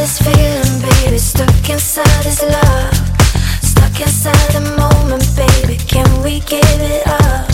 this feeling, baby. Stuck inside this love. Stuck inside the moment, baby. Can we give it up?